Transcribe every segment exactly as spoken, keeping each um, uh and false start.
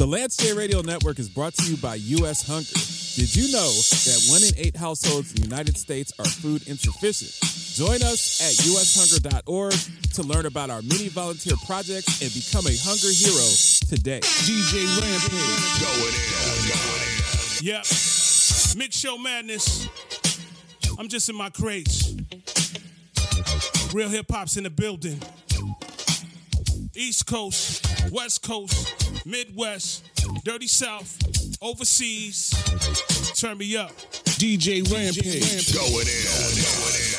Lance J Radio Network is brought to you by U S Hunger. Did you know that one in eight households in the United States are food insufficient? Join us at U S hunger dot org to learn about our many volunteer projects and become a hunger hero today. D J Rampage. Going in, going in. Yep. Mix Show Madness. I'm just in my crates. Real hip hop's in the building. East Coast, West Coast, Midwest, Dirty South, overseas. Turn me up. D J Rampage. Going in, going in.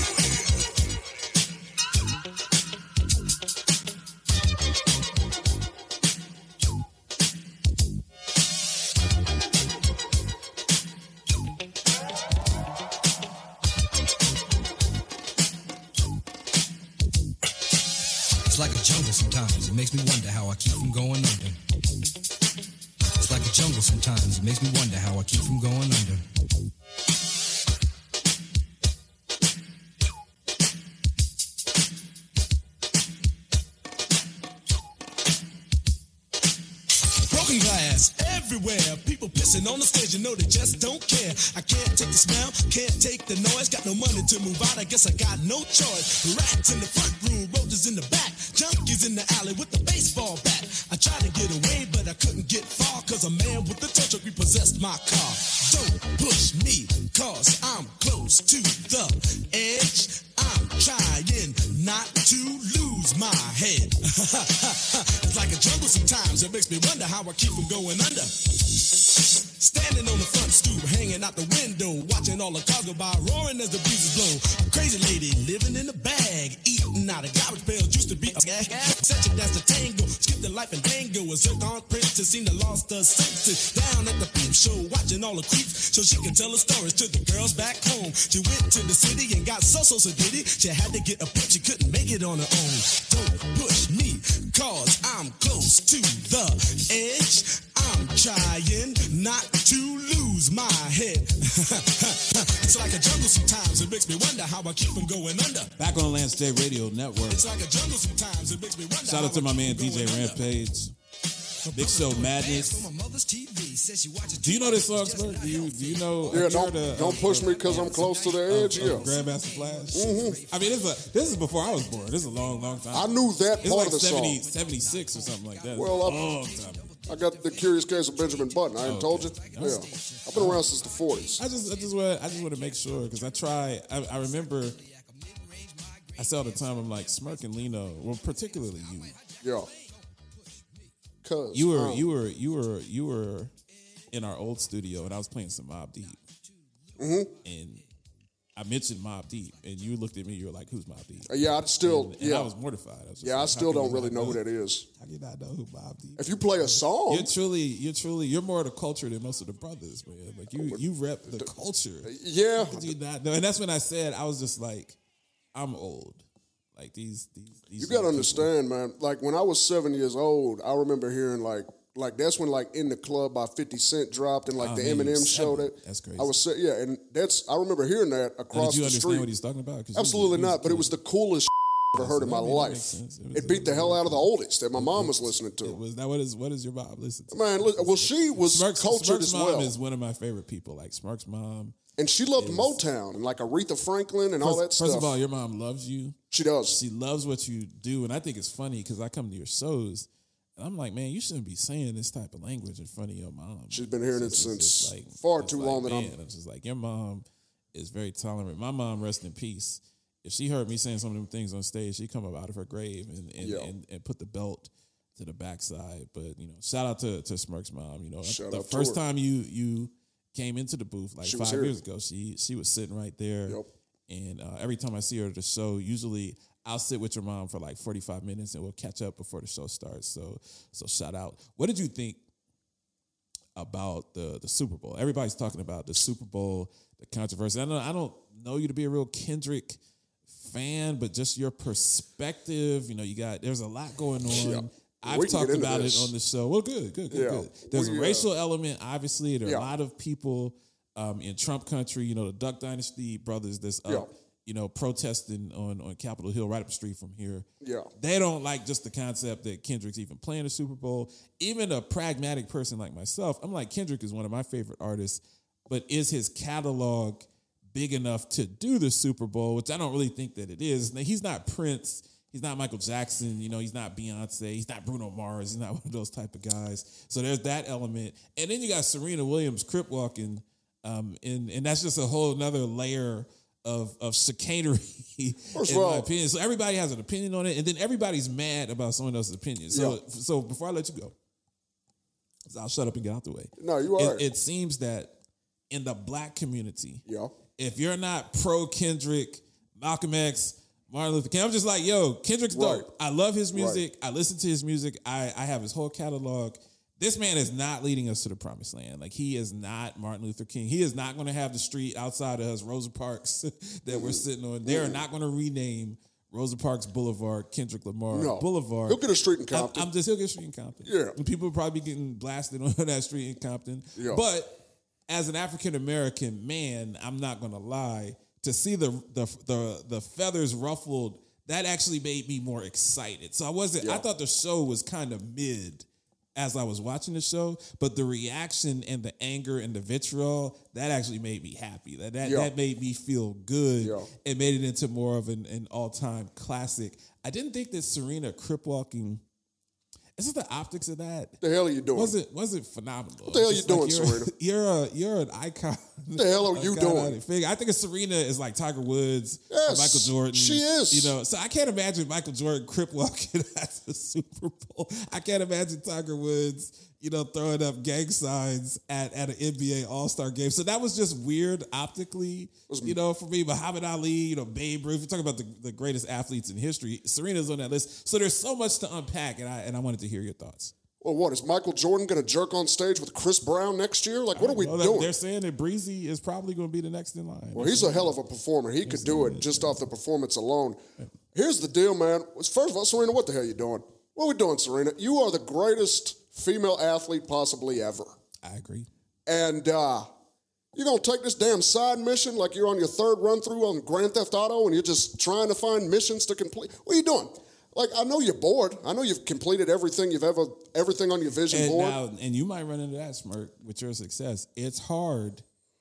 It's like a jungle sometimes. It makes me wonder how I keep from going under. It's like a jungle sometimes. It makes me wonder how I keep from going under. Broken glass everywhere. People pissing on the stage, you know they just don't care. I can't take the smell, can't take the noise. Got no money to move out, I guess I got no choice. Rats in the front room, roaches in the back, junkies in the alley with the baseball bat. I tried to get away, but I couldn't get far, cause a man with a tow truck repossessed my car. Don't push me, cause I'm close to the edge. I'm trying not to lose my head. It's like a jungle sometimes. It makes me wonder how I keep from going under. Standing on the front stoop, hanging out the window, watching all the cars go by, roaring as the breezes blow. A crazy lady living in a bag, eating out of garbage pails, used to be a such a dance to tango, skip the life and tango. A zircon princess seemed to lost her senses. Down at the peep show, watching all the creeps, so she can tell her stories to the girls back home. She went to the city and got so so so diddy. She had to get a pimp, she couldn't make it on her own. Don't push me, cause I'm close to the edge. I'm trying not to lose my head. It's like a jungle sometimes. It makes me wonder how I keep from going under. Back on the Lance J Radio Network. It's like a jungle sometimes. It makes me wonder. Shout out to my man D J Rampage. Big Show Madness. Do you know this song, Spurt? Do you do you know? Yeah, you don't, heard, uh, don't push uh, me because I'm close to the edge. Of, Yeah, of Grandmaster Flash. Mm-hmm. I mean, this is a, this is before I was born. This is a long, long time. I knew that it's part like of the seventy, song. seventy-six or something like that. Well, a I, long time. I got the Curious Case of Benjamin Button. I ain't Oh, told you. okay. Yeah, I've been around since the forties. I just, I just want, I just want to make sure because I try. I, I remember. I say all the time. I'm like Smirk and Lino. Well, particularly you. Yeah. Cause You were, um, you were, you were, you were in our old studio, and I was playing some Mobb Deep. Mm-hmm. And I mentioned Mobb Deep, and you looked at me. You were like, "Who's Mobb Deep?" Yeah, I still. And, and yeah, I was mortified. I was just yeah, like, I still how can don't you really not know who that is. How can you not know who Mobb Deep? If you play a song, You're truly, you're truly, you're more of the culture than most of the brothers, man. Like you, you rep the culture. Yeah, How could you not know? And that's when I said I was just like, I'm old. Like these, these, these you gotta young understand, man. Like when I was seven years old, I remember hearing like. Like that's when like In the Club by fifty Cent dropped and like Oh, the man, you were Eminem show seven. that That's crazy. I was se- yeah, and that's I remember hearing that Now, across did you the understand street. what he's talking about? 'Cause Absolutely you was- you was not, but it was the coolest I've ever heard in my I mean, that life. makes sense. It It, was- beat the hell out of the oldest that my mom was It- listening to. It was that. What is what is your mom listen to? Man, look, well, she was Smirk's, cultured Smirk's as mom well, is one of my favorite people. Like Smirk's mom. and she loved is- Motown and like Aretha Franklin and all that First, stuff. first of all, your mom loves you. she does. She loves what you do, and I think it's funny because I come to your shows, and I'm like, man, you shouldn't be saying this type of language in front of your mom. She's been hearing It's it just- it's since just like- far it's too like, long that I'm- man, it's just like your mom is very tolerant. My mom, rest in peace. If she heard me saying some of them things on stage, she'd come up out of her grave and and, Yeah. and, and put the belt to the backside. But you know, shout out to to Smirk's mom. You know, Shout the out to first her. time you you came into the booth like She was five here. years ago, she she was sitting right there. Yep. And uh, every time I see her at the show, usually I'll sit with your mom for like forty-five minutes and we'll catch up before the show starts. So so shout out. What did you think about the the Super Bowl? Everybody's talking about the Super Bowl, the controversy. I don't I don't know you to be a real Kendrick fan, but just your perspective, you know, you got there's a lot going on. Yeah. I've We can talked get into about this. it on the show. Well, good, good, good, Yeah. good. There's We, a uh, racial element, obviously. There are Yeah. a lot of people um, in Trump country, you know, the Duck Dynasty brothers that's up. Yeah. you know, protesting on, on Capitol Hill right up the street from here. Yeah. They don't like just the concept that Kendrick's even playing the Super Bowl. Even a pragmatic person like myself, I'm like, Kendrick is one of my favorite artists, but is his catalog big enough to do the Super Bowl, which I don't really think that it is. Now, he's not Prince. He's not Michael Jackson. You know, he's not Beyonce. He's not Bruno Mars. He's not one of those type of guys. So there's that element. And then you got Serena Williams crip walking, um, and, and that's just a whole nother layer of of chicanery, First in of all, my opinion. So everybody has an opinion on it, and then everybody's mad about someone else's opinion. So Yeah. so before I let you go, so I'll shut up and get out the way. No, you are. It, it seems that in the black community, Yeah. if you're not pro Kendrick, Malcolm X, Martin Luther King, I'm just like, yo, Kendrick's Right. dope. I love his music. I listen to his music. I, I have his whole catalog. This man is not leading us to the promised land. Like, he is not Martin Luther King. He is not going to have the street outside of us, Rosa Parks, that we're sitting on. They are not going to rename Rosa Parks Boulevard Kendrick Lamar No. Boulevard. He'll get a street in I'm- Compton. I'm, just, he'll get a street in Compton. Yeah. And people will probably be getting blasted on that street in Compton. Yeah. But as an African American man, I'm not going to lie, to see the, the the the feathers ruffled, that actually made me more excited. So I wasn't, I Yeah. thought the show was kind of mid as I was watching the show, but the reaction and the anger and the vitriol, that actually made me happy. That that, Yeah. that made me feel good. Yeah. It made it into more of an, an all-time classic. I didn't think that Serena crip walking, is it the optics of that? the hell are you doing? Wasn't wasn't phenomenal. What the hell you doing, you're, Serena? You're a you're an icon. What the hell are you doing? Figure. I think of Serena is like Tiger Woods, or Yes, Michael Jordan. she is. You know, so I can't imagine Michael Jordan crip walking at the Super Bowl. I can't imagine Tiger Woods, you know, throwing up gang signs at, at an N B A All-Star game. So that was just weird optically, you know, for me. Muhammad Ali, you know, Babe Ruth. We're talking about the, the greatest athletes in history. Serena's on that list. So there's so much to unpack, and I and I wanted to hear your thoughts. Well, what, is Michael Jordan going to jerk on stage with Chris Brown next year? Like, what are we Well, doing? They're saying that Breezy is probably going to be the next in line. Well, he's a hell of a performer. He could do it just off the performance alone. Here's the deal, man. First of all, Serena, what the hell are you doing? What are we doing, Serena? You are the greatest female athlete possibly ever. I agree. And uh, you're going to take this damn side mission like you're on your third run-through on Grand Theft Auto and you're just trying to find missions to complete? What are you doing? Like, I know you're bored. I know you've completed everything you've ever, everything on your vision And board. now, and you might run into that, Smirk, with your success. It's hard.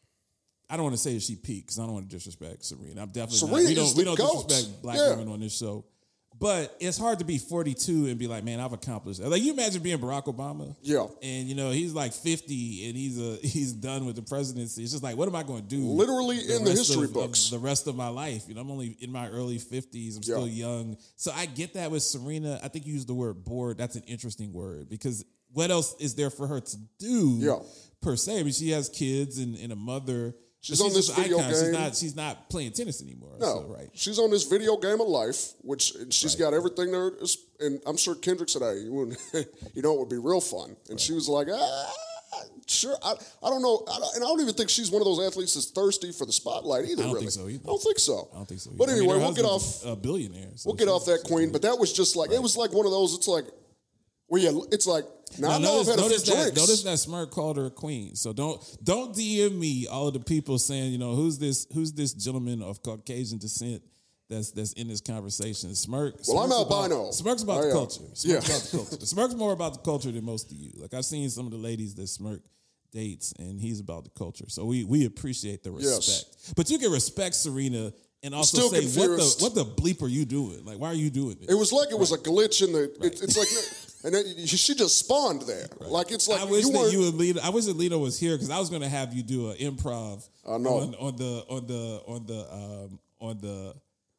I don't want to say that she peaked because I don't want to disrespect Serena. I'm definitely Serena not. We is don't, the we don't GOAT. disrespect black Yeah. women on this show. But it's hard to be forty-two and be like, man, I've accomplished it. Like, you imagine being Barack Obama. Yeah. And, you know, he's like fifty and he's a, he's done with the presidency. It's just like, what am I going to do? Literally in the rest history of- books. of the rest of my life. You know, I'm only in my early fifties. I'm still Yeah. young. So I get that with Serena. I think you used the word bored. That's an interesting word because what else is there for her to do Yeah. per se? I mean, she has kids and, and a mother. She's But on this just an video icon. She's game. not, she's not playing tennis anymore. No, So, right. she's on this video game of life, which she's got everything there. Is, and I'm sure Kendrick said, "Hey, you, wouldn't- you know, it would be real fun." And she was like, ah, "Sure." I, I don't know, I don't, and I don't even think she's one of those athletes that's thirsty for the spotlight either. I don't really, think so either. I don't think so. I don't think so. But either. I mean, anyway, her we'll get off. husband's a billionaire. So We'll get she- off that she- queen. But that was just like it was like one of those. It's like, well, yeah, it's like now, Now, I know notice, I've had a notice few that, drinks. notice that Smirk called her a queen. So don't don't D M me all of the people saying, you know, who's this who's this gentleman of Caucasian descent that's that's in this conversation. Smirk. Well, I'm Smirk's about- albino. Smirk's about I the am. culture. Smirk's Yeah. about the culture. Smirk's more about the culture than most of you. Like, I've seen some of the ladies that Smirk dates, and he's about the culture. So we we appreciate the Yes. respect. But you can respect Serena and also Still say, what the confused. what the bleep are you doing? Like, why are you doing this? It was like it was a glitch in the. It, it's like, and then she just spawned there. Like it's like I wish you that weren't. you and Lito. I wish that Lito was here because I was going to have you do an improv I know. on, on the on the on the um, on the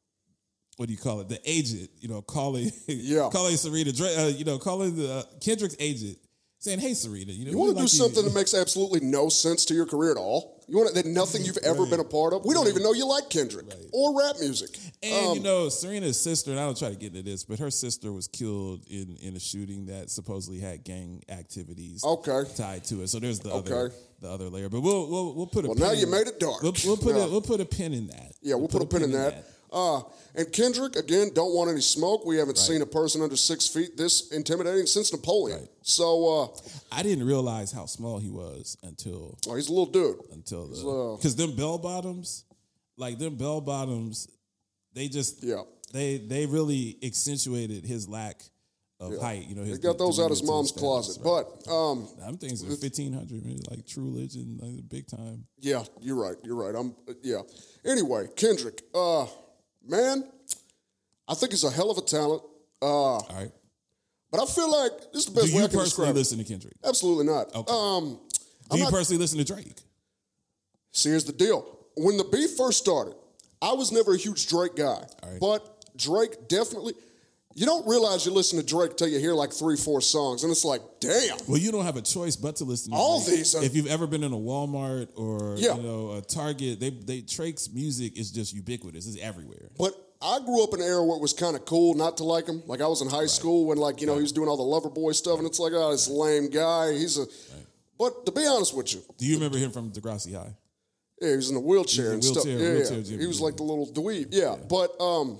what do you call it? The agent, you know, calling Yeah. calling Serena, Dre- uh, you know, calling the uh, Kendrick's agent, saying, "Hey, Serena, you know, You want we to do like something that makes absolutely no sense to your career at all? You want that nothing you've ever been a part of? We don't even know you like Kendrick or rap music. And Um, you know, Serena's sister, and I don't try to get into this, but her sister was killed in, in a shooting that supposedly had gang activities Okay. tied to it. So there's the Okay. other the other layer. But we'll we'll we'll put a Well, pin now you in- made it dark. We'll, we'll put Yeah. a we'll put a pin in that. Yeah, we'll, put, a pin in that. Uh, and Kendrick, again, don't want any smoke. We haven't seen a person under six feet this intimidating since Napoleon. Right. So, uh, I didn't realize how small he was until oh, he's a little dude. until the uh, because them bell bottoms. like them bell bottoms, they just Yeah. they they really accentuated his lack of Yeah. height. You know, his He got those out of his demeanor to mom's status, closet. right? But um, Them things are fifteen hundred, man, like True Religion, like big time. yeah, you're right. You're right. I'm uh, yeah. Anyway, Kendrick, uh, man, I think he's a hell of a talent. Uh, All right. but I feel like this is the Do best way you I can personally describe it. listen to Kendrick? Absolutely not. Okay. Um, Do I'm you not- personally listen to Drake? See, here's the deal. When the beef first started, I was never a huge Drake guy. right. But Drake definitely, you don't realize you listen to Drake till you hear like three, four songs, and it's like, damn. Well, you don't have a choice but to listen to All Drake. these are- If you've ever been in a Walmart or Yeah. you know a Target, they they Drake's music is just ubiquitous. It's everywhere. But I grew up in an era where it was kind of cool not to like him. Like I was in high school when like, you know, he was doing all the lover boy stuff, and it's like, oh, this lame guy. He's a, but to be honest with you, Do you remember him from Degrassi High? yeah, he was in a wheelchair and He was in stuff. wheelchair- yeah, wheelchair yeah. Jimmy, He was yeah. like the little dweeb. Yeah, but um,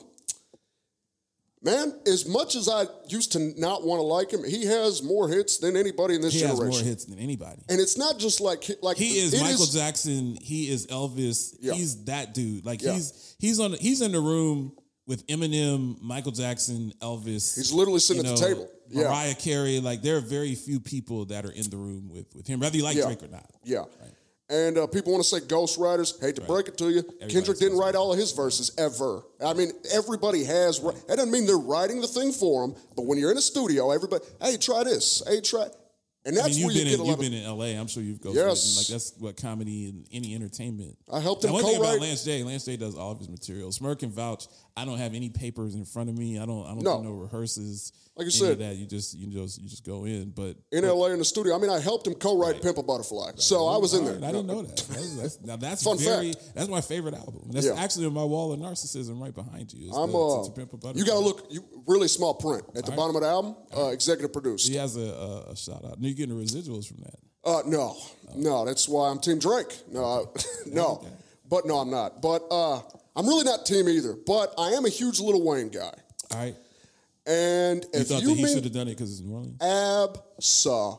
man, as much as I used to not want to like him, he has more hits than anybody in this He has generation. more hits than anybody. And it's not just like like He is it Michael Jackson. He is Elvis. Yeah. He's that dude. Like Yeah. he's he's on he's in the room with Eminem, Michael Jackson, Elvis. He's literally sitting you at the know, table. Yeah. Mariah Carey. Like there are very few people that are in the room with with him, whether you like Yeah. Drake or not. Yeah. And uh, people want to say ghostwriters. Hate to break it to you. Kendrick didn't says write all of his verses ever. I mean, everybody has. That doesn't mean they're writing the thing for him. But when you're in a studio, everybody, hey, try this. Hey, try. And I that's mean, you've where you been get in, a you've lot of. been in L A. I'm sure you've go Yes. like that's what comedy and any entertainment. I helped Now, him one thing about co-write. Lance J. Lance J. does all of his material. Smirk can vouch. I don't have any papers in front of me. I don't. I don't No. do no rehearsals. Like you any said. of that you just you just you just go in. But In L A in the studio. I mean, I helped him co-write Pimp a Butterfly. So I was in there. All right, I didn't know that. That's, that's, now that's Fun very. fact. That's my favorite album. That's Yeah. actually on my wall of narcissism right behind you. It's I'm the, uh, to Pimp a Butterfly. you got to look you really small print at the bottom of the album. Uh, executive produced. He has a, a, a shout out. You're getting the residuals from that. Uh, no, no, that's why I'm Team Drake. No, I- no, but no, I'm not. But uh, I'm really not Team either. But I am a huge Lil Wayne guy. All right. And You if thought you that he should mean have done it because it's New Orleans. absa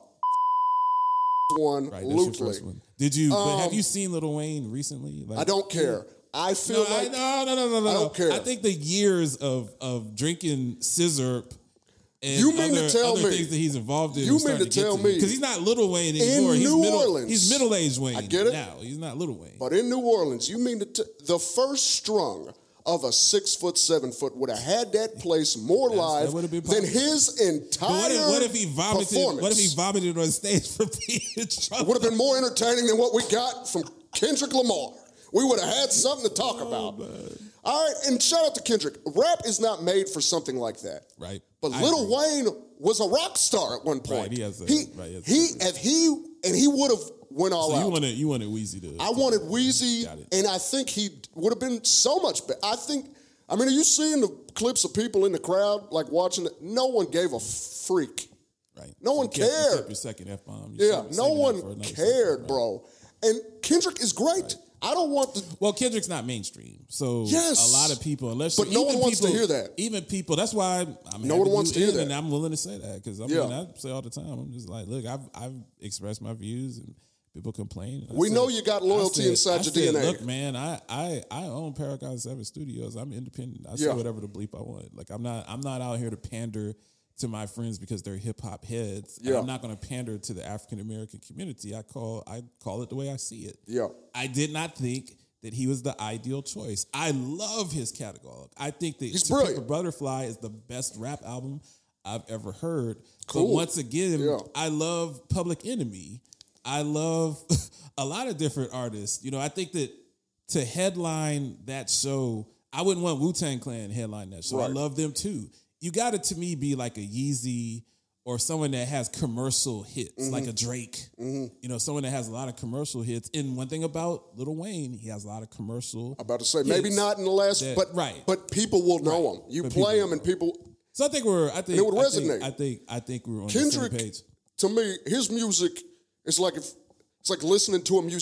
one Right, that's your lutely, first one. Did you? but have Um, you seen Lil Wayne recently? Like, I don't care. I feel No, like I, no, no, no, no, no. I don't care. I think the years of of drinking scissor. And You mean other, to tell other me- things that he's involved in. you are mean starting to tell get me- because he's not Lil Wayne anymore. he's New middle, Orleans- He's middle aged Wayne. I get it. now. He's not Lil Wayne. But in New Orleans, you mean to t- the first strung of a six foot, seven foot would have had that place more That's- that live would've been than possible. his entire But what if, what if he vomited? performance. What if he vomited on stage for being drunk? Would have been more entertaining than what we got from Kendrick Lamar. We would have had something to talk Oh, about. All right, and shout out to Kendrick. Rap is not made for something like that. Right. But I Lil agree. Wayne was a rock star at one point. Right, he has a- he, right, he has a- he if he and he would have went all So you out. wanted you wanted Weezy to. I wanted Wheezy, Got it. and I think he would have been so much better. I think. I mean, are you seeing the clips of people in the crowd like watching it? No one gave a freak. Right. No So one you kept- you cared. kept your second F bomb. Yeah, no one cared, bro. And Kendrick is great. I don't want to. Well, Kendrick's not mainstream, so Yes. a lot of people, unless But you, no even one wants to people- hear that. Even people, that's why I'm No having one wants you to hear in, that. and I'm willing to say that because I Yeah. mean, I say all the time, I'm just like, look, I've I've expressed my views and people complain. I We said- know you got loyalty I said- inside I your said, D N A. Look, man, I I I own Paragon Seven Studios. I'm independent. I say Yeah. whatever the bleep I want. Like I'm not I'm not out here to pander to my friends because they're hip hop heads. And Yeah. I'm not going to pander to the African American community. I call I call it the way I see it. Yeah. I did not think that he was the ideal choice. I love his catalog. I think that He's To Pimp a brilliant. Butterfly is the best rap album I've ever heard. Cool. But once again, Yeah. I love Public Enemy. I love a lot of different artists. You know, I think that to headline that show, I wouldn't want Wu-Tang Clan to headline that show. I Right. love them too. You got to, to me, be like a Yeezy or someone that has commercial hits, Mm-hmm. like a Drake. You know, someone that has a lot of commercial hits. And one thing about Lil Wayne, he has a lot of commercial. I'm about to say maybe hits. not in the last, that- but right. but people will know him. You But play people him, and people. So I think we're. I think it would I think- resonate. I think. I think we're on Kendrick, the same page. to me, his music is like if, it's like listening to a museum.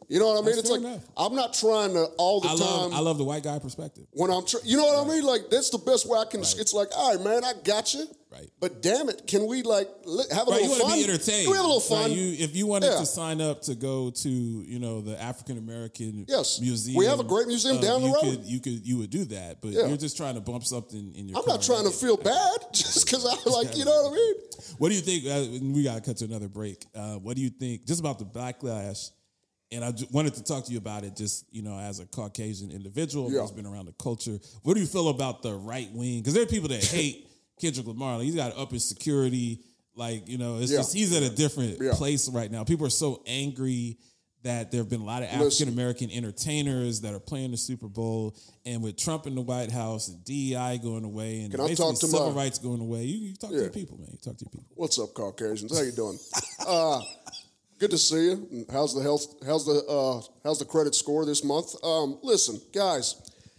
You know what I mean? That's It's fair like enough. I'm not trying to all the I time. love I love the white guy perspective. When I'm, tr- you know what I mean? Like that's the best way I can. Right. It's like, all right, man, I got you. Right. But damn it, can we like li- have a Right, you little want fun? to be entertained. Can we have a little fun? Right, you, if you wanted Yeah. to sign up to go to, you know, the African American Yes. museum, We have a great museum down the you road. Could, you could, you would do that, but Yeah. you're just trying to bump something in your. I'm car not trying to naked. feel bad just because I like, you know what I mean? What do you think? Uh, we got to cut to another break. Uh, what do you think just about the backlash? And I just wanted to talk to you about it, just you know, as a Caucasian individual Yeah. who's been around the culture. What do you feel about the right wing? Because there are people that hate Kendrick Lamar. Like, he's got to up his security. Like you know, it's Yeah. just he's at a different Yeah. place right now. People are so angry that there have been a lot of African American entertainers that are playing the Super Bowl, and with Trump in the White House and D E I going away and Can I basically talk to civil my- rights going away, you, you talk to Yeah. your people, man. You talk to your people. What's up, Caucasians? How you doing? uh, good to see you. How's the health? How's the uh, how's the credit score this month? Um, listen, guys,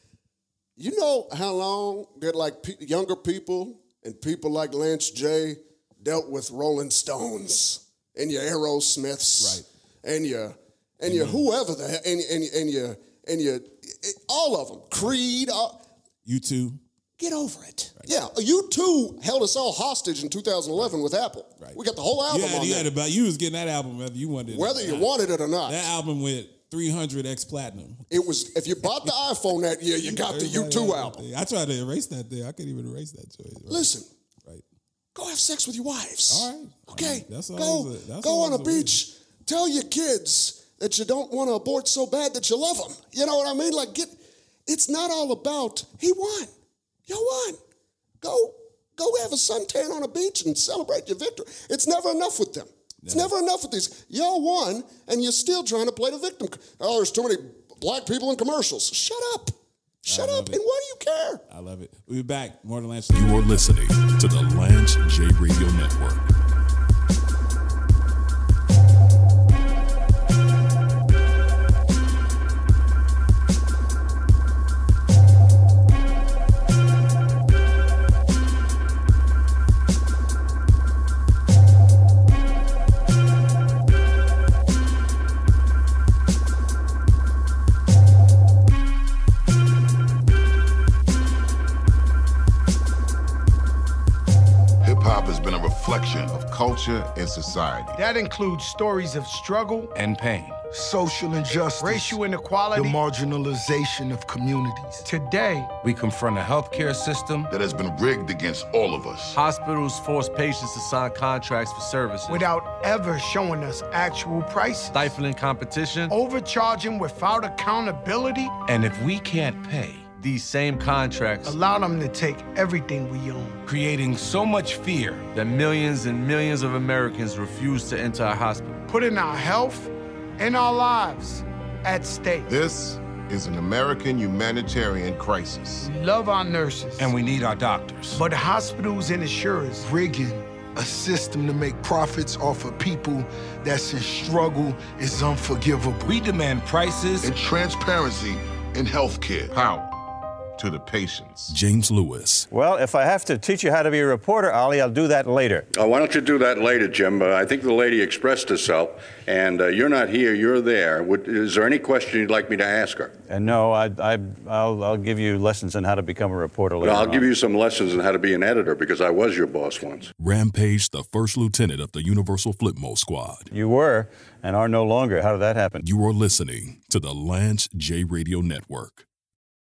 you know how long that like pe- younger people and people like Lance J dealt with Rolling Stones and your Aerosmiths, Right. And your and your whoever the he- and and and your and your all of them, Creed. All, You too. Get over it. Yeah, you too held us all hostage in two thousand eleven with Apple. Right. We got the whole album You had, on you there. had about you was getting that album whether you wanted it Whether or you not. wanted it or not. That album went three hundred X platinum. It was if you bought the iPhone that year, you got the U two album. I tried to erase that thing. I couldn't even erase that choice. Right. Listen, Right. go have sex with your wives. All right. Okay. All right. That's go always a- that's go on a always a win. beach. Tell your kids that you don't want to abort so bad that you love them. You know what I mean? Like get. It's not all about he won. You won. Go go have a suntan on a beach and celebrate your victory. It's never enough with them. It's never enough with these. Y'all won, and you're still trying to play the victim. Oh, there's too many black people in commercials. Shut up. Shut love up. it. And why do you care? I love it. We'll be back. More than Lance. You are listening to the Lance J Radio Network. Hip-hop has been a reflection of culture and society. That includes stories of struggle and pain, social injustice, racial inequality, the marginalization of communities. Today, we confront a healthcare system that has been rigged against all of us. Hospitals force patients to sign contracts for services without ever showing us actual prices, stifling competition, overcharging without accountability, and if we can't pay, these same contracts allow them to take everything we own, creating so much fear that millions and millions of Americans refuse to enter our hospital, putting our health and our lives at stake. This is an American humanitarian crisis. We love our nurses, and we need our doctors. But hospitals and insurers rigging a system to make profits off of people that's in struggle is unforgivable. We demand prices and transparency in healthcare. Power to the patients. James Lewis. Well, if I have to teach you how to be a reporter, Ollie, I'll do that later. Oh, why don't you do that later, Jim? Uh, I think the lady expressed herself, and uh, you're not here, you're there. Would, is there any question you'd like me to ask her? And no, I, I, I'll, I'll give you lessons on how to become a reporter later Well, I'll on. give you some lessons on how to be an editor, because I was your boss once. Rampage, the first lieutenant of the Universal Flipmo Squad. You were and are no longer. How did that happen? You are listening to the Lance J Radio Network.